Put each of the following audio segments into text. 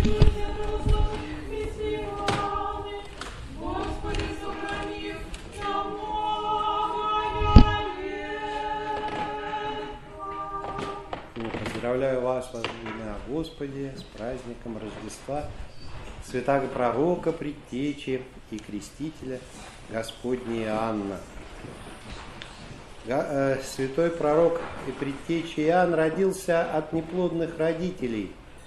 Поздравляю вас во имя Господи с праздником Рождества, святаго пророка, предтечи и крестителя Господня Иоанна. Святой пророк и предтеча Иоанн родился от неплодных родителей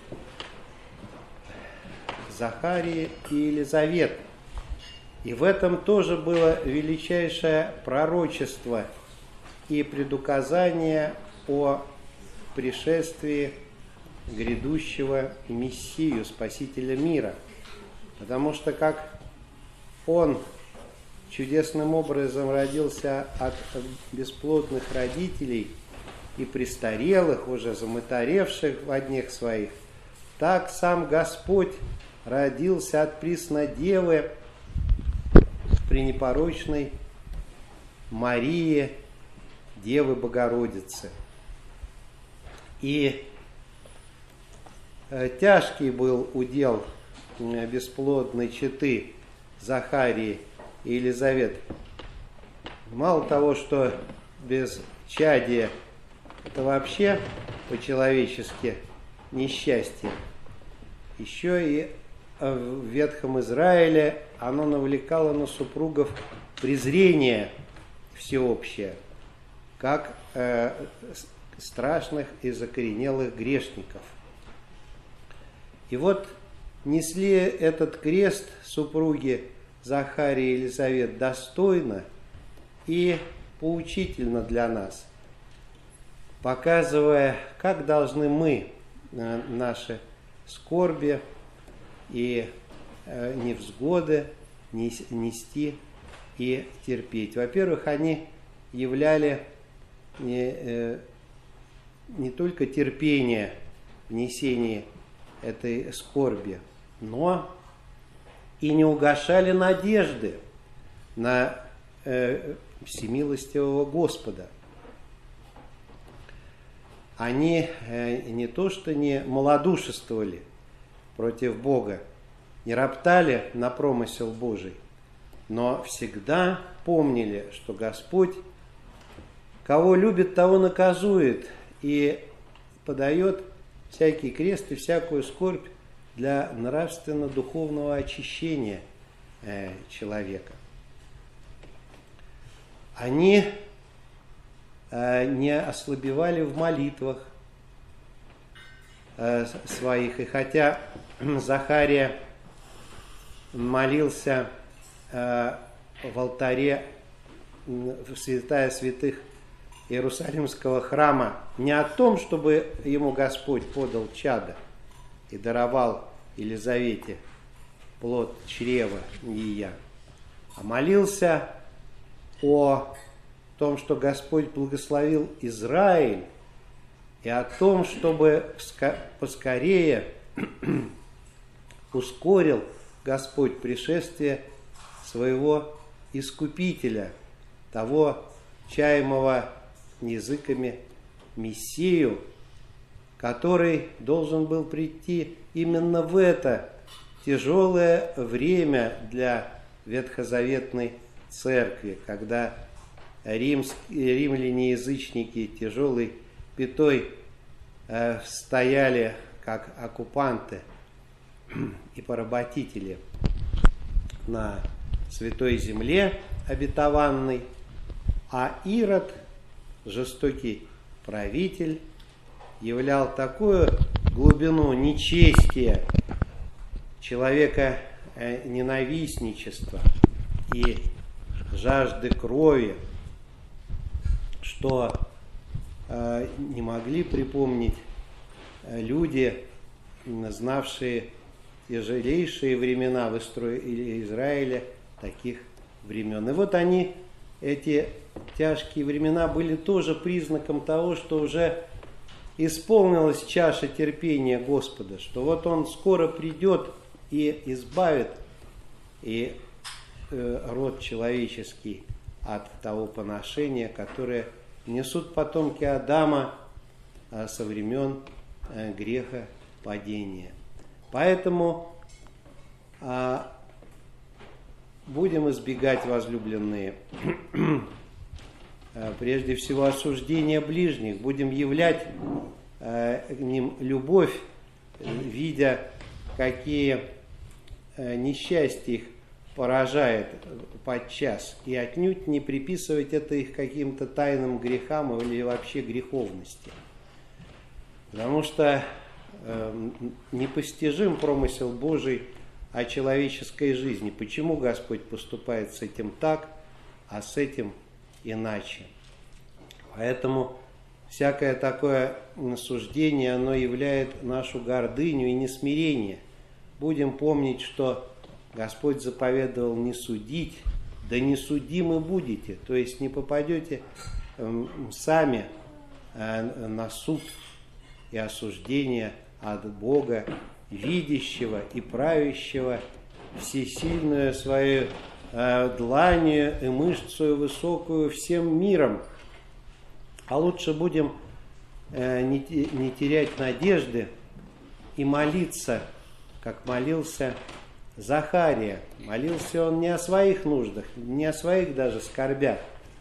Захарии и Елизавет. И в этом тоже было величайшее пророчество и предуказание о пришествии грядущего Мессию, Спасителя мира. Потому что как он чудесным образом родился от бесплодных родителей и престарелых, уже замытаревших в одних своих, так сам Господь родился от Преснодевы пренепорочной Марии, Девы Богородицы. И тяжкий был удел бесплодной четы Захарии и Елизавет. Мало того, что без чадия это вообще по-человечески несчастье, еще и в Ветхом Израиле оно навлекало на супругов презрение всеобщее, как страшных и закоренелых грешников. И вот несли этот крест супруги Захария и Елизавет достойно и поучительно для нас, показывая, как должны мы наши скорби и невзгоды нести и терпеть. Во-первых, они являли не только терпение в несении этой скорби, но и не угашали надежды на всемилостивого Господа. Они не то что не малодушествовали против Бога, не роптали на промысел Божий, но всегда помнили, что Господь кого любит, того наказует, и подает всякий крест и всякую скорбь для нравственно-духовного очищения человека. Они не ослабевали в молитвах своих, и хотя Захария молился в алтаре в святая святых Иерусалимского храма не о том, чтобы ему Господь подал чадо и даровал Елизавете плод чрева ее, а молился о том, что Господь благословил Израиль, и о том, чтобы поскорее ускорил Господь пришествие своего Искупителя, того чаемого языками Мессию, который должен был прийти именно в это тяжелое время для ветхозаветной церкви, когда римляне-язычники тяжелой пятой стояли как оккупанты и поработители на святой земле обетованной, а Ирод, жестокий правитель, являл такую глубину нечестия, человека ненавистничества и жажды крови, что не могли припомнить люди, знавшие тяжелейшие времена в Израиле таких времен. И вот они, эти тяжкие времена, были тоже признаком того, что уже исполнилась чаша терпения Господа, что вот Он скоро придет и избавит и род человеческий от того поношения, которое несут потомки Адама со времен греха падения. Поэтому будем избегать, возлюбленные, прежде всего осуждения ближних, будем являть к ним любовь, видя, какие несчастья их поражает подчас, и отнюдь не приписывать это их каким-то тайным грехам или вообще греховности. Потому что непостижим промысел Божий о человеческой жизни. Почему Господь поступает с этим так, а с этим иначе? Поэтому всякое такое суждение, оно являет нашу гордыню и несмирение. Будем помнить, что Господь заповедовал не судить, да не судимы будете. То есть не попадете сами на суд и осуждение от Бога, видящего и правящего, всесильную свою дланью и мышцу высокую всем миром. А лучше будем не терять надежды и молиться, как молился Захария. Молился он не о своих нуждах, не о своих даже скорбях,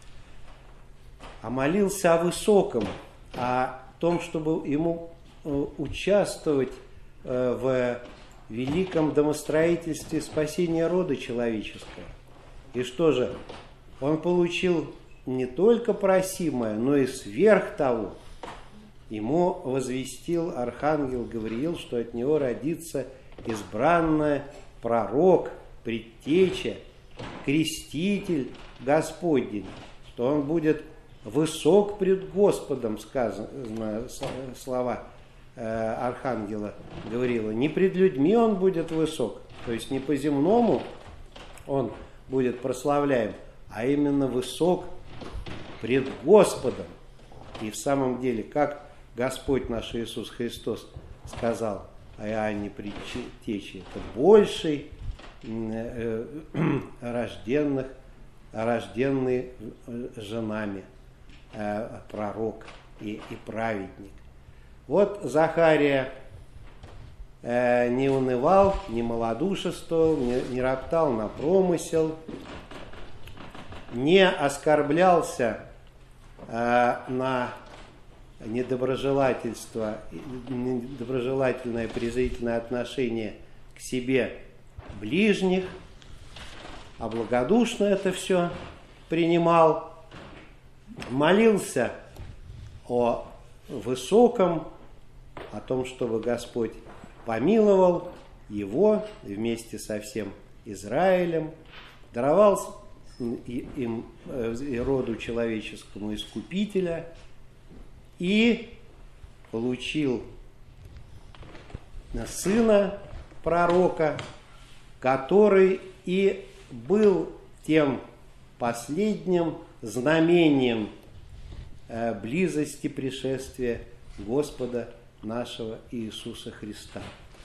а молился о высоком, о том, чтобы ему участвовать в великом домостроительстве спасения рода человеческого. И что же? Он получил не только просимое, но и сверх того. Ему возвестил архангел Гавриил, что от него родится избранный пророк, предтеча, креститель Господень, что он будет высок пред Господом, сказано слова архангела Гавриила. Не пред людьми он будет высок, то есть не по-земному он будет прославляем, а именно высок пред Господом. И в самом деле, как Господь наш Иисус Христос сказал о Иоанне Предтече, это больший рожденный женами пророк и праведник. Вот Захария не унывал, не малодушествовал, не роптал на промысел, не оскорблялся на недоброжелательство, недоброжелательное презрительное отношение к себе ближних, а благодушно это все принимал, молился о высоком, о том, чтобы Господь помиловал его вместе со всем Израилем, даровал им и роду человеческому искупителя и получил сына пророка, который и был тем последним знамением близости пришествия Господа нашего Иисуса Христа.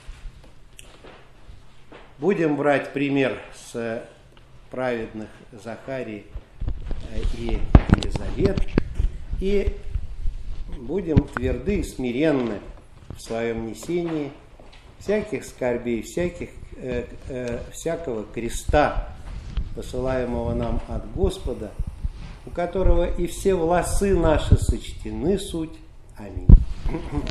Будем брать пример с праведных Захарии и Елизавет и будем тверды и смиренны в своем несении всяких скорбей, всякого креста, посылаемого нам от Господа, у которого и все волосы наши сочтены суть. Аминь.